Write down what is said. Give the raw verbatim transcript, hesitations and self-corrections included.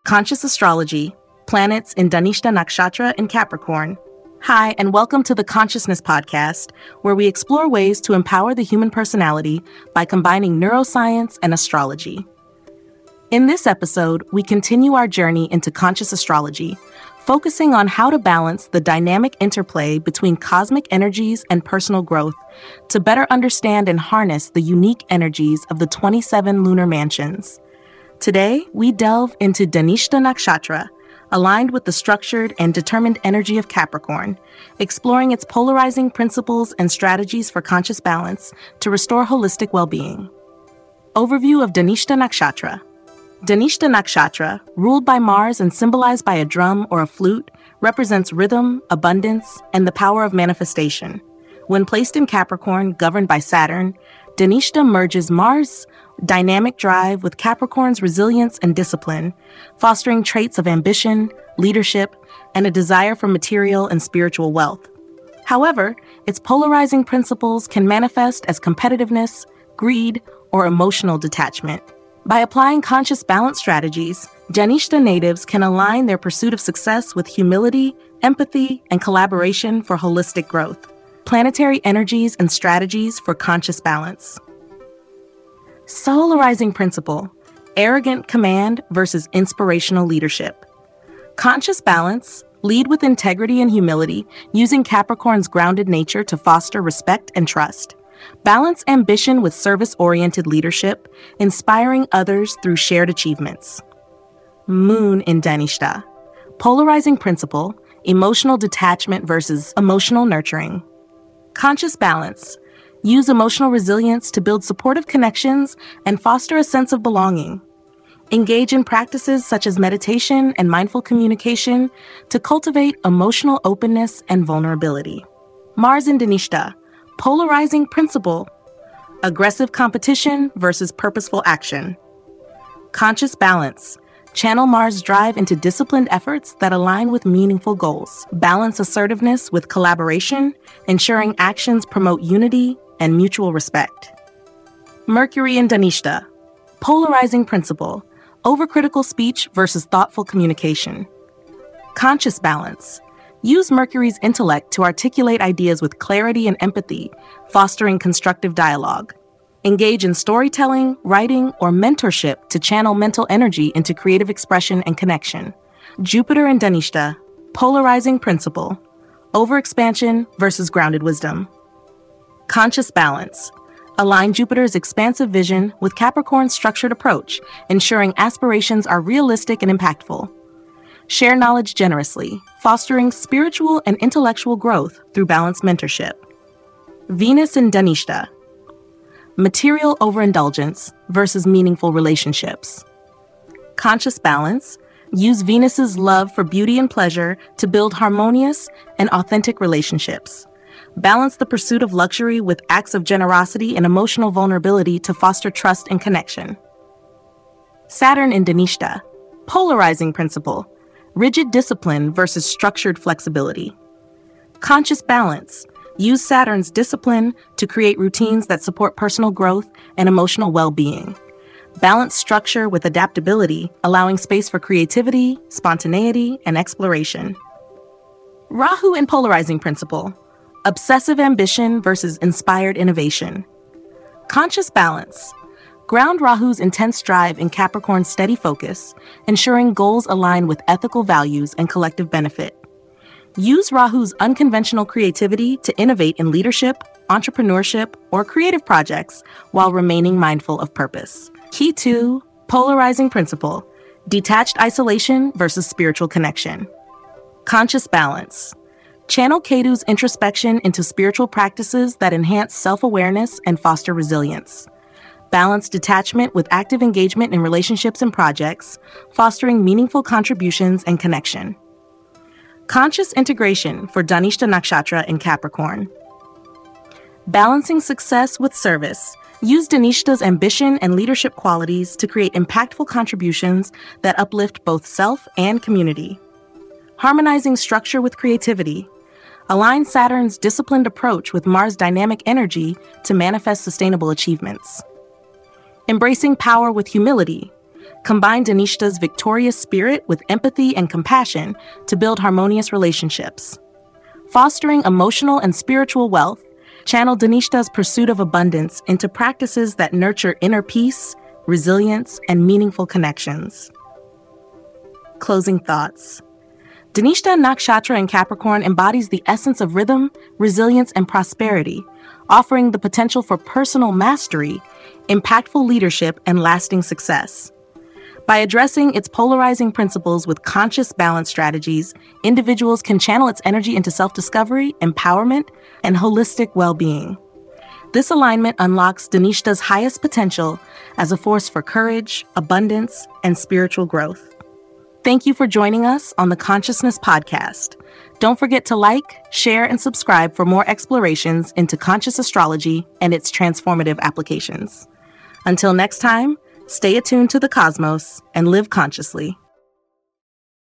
Conscious Astrology, Planets in Dhanishta Nakshatra in Capricorn. Hi, and welcome to the Consciousness Podcast, where we explore ways to empower the human personality by combining neuroscience and astrology. In this episode, we continue our journey into conscious astrology, focusing on how to balance the dynamic interplay between cosmic energies and personal growth to better understand and harness the unique energies of the twenty-seven lunar mansions. Today, we delve into Dhanishta Nakshatra, aligned with the structured and determined energy of Capricorn, exploring its polarizing principles and strategies for conscious balance to restore holistic well-being. Overview of Dhanishta Nakshatra. Dhanishta Nakshatra, ruled by Mars and symbolized by a drum or a flute, represents rhythm, abundance, and the power of manifestation. When placed in Capricorn, governed by Saturn, Dhanishta merges Mars' dynamic drive with Capricorn's resilience and discipline, fostering traits of ambition, leadership, and a desire for material and spiritual wealth. However, its polarizing principles can manifest as competitiveness, greed, or emotional detachment. By applying conscious balance strategies, Dhanishta natives can align their pursuit of success with humility, empathy, and collaboration for holistic growth. Planetary energies and strategies for conscious balance. Solarizing principle, arrogant command versus inspirational leadership. Conscious balance, lead with integrity and humility, using Capricorn's grounded nature to foster respect and trust. Balance ambition with service-oriented leadership, inspiring others through shared achievements. Moon in Dhanishta. Polarizing principle, emotional detachment versus emotional nurturing. Conscious balance. Use emotional resilience to build supportive connections and foster a sense of belonging. Engage in practices such as meditation and mindful communication to cultivate emotional openness and vulnerability. Mars in Dhanishta. Polarizing principle, aggressive competition versus purposeful action. Conscious balance, channel Mars' drive into disciplined efforts that align with meaningful goals. Balance assertiveness with collaboration, ensuring actions promote unity and mutual respect. Mercury in Dhanishta, polarizing principle, overcritical speech versus thoughtful communication. Conscious balance, use Mercury's intellect to articulate ideas with clarity and empathy, fostering constructive dialogue. Engage in storytelling, writing, or mentorship to channel mental energy into creative expression and connection. Jupiter in Dhanishta, polarizing principle, overexpansion versus grounded wisdom. Conscious balance, align Jupiter's expansive vision with Capricorn's structured approach, ensuring aspirations are realistic and impactful. Share knowledge generously, fostering spiritual and intellectual growth through balanced mentorship. Venus in Dhanishta. Material overindulgence versus meaningful relationships. Conscious balance. Use Venus's love for beauty and pleasure to build harmonious and authentic relationships. Balance the pursuit of luxury with acts of generosity and emotional vulnerability to foster trust and connection. Saturn in Dhanishta. Polarizing principle. Rigid discipline versus structured flexibility. Conscious balance. Use Saturn's discipline to create routines that support personal growth and emotional well-being. Balance structure with adaptability, allowing space for creativity, spontaneity, and exploration. Rahu in polarizing principle. Obsessive ambition versus inspired innovation. Conscious balance. Ground Rahu's intense drive in Capricorn's steady focus, ensuring goals align with ethical values and collective benefit. Use Rahu's unconventional creativity to innovate in leadership, entrepreneurship, or creative projects while remaining mindful of purpose. Key two, polarizing principle, detached isolation versus spiritual connection. Conscious balance. Channel Ketu's introspection into spiritual practices that enhance self-awareness and foster resilience. Balance detachment with active engagement in relationships and projects, fostering meaningful contributions and connection. Conscious integration for Dhanishta Nakshatra in Capricorn. Balancing success with service. Use Dhanishta's ambition and leadership qualities to create impactful contributions that uplift both self and community. Harmonizing structure with creativity. Align Saturn's disciplined approach with Mars' dynamic energy to manifest sustainable achievements. Embracing power with humility. Combine Danishta's victorious spirit with empathy and compassion to build harmonious relationships. Fostering emotional and spiritual wealth, channel Danishta's pursuit of abundance into practices that nurture inner peace, resilience, and meaningful connections. Closing thoughts. Danishta Nakshatra in Capricorn embodies the essence of rhythm, resilience, and prosperity, offering the potential for personal mastery, impactful leadership, and lasting success. By addressing its polarizing principles with conscious balance strategies, individuals can channel its energy into self-discovery, empowerment, and holistic well-being. This alignment unlocks Danishta's highest potential as a force for courage, abundance, and spiritual growth. Thank you for joining us on the Consciousness Podcast. Don't forget to like, share, and subscribe for more explorations into conscious astrology and its transformative applications. Until next time, stay attuned to the cosmos and live consciously.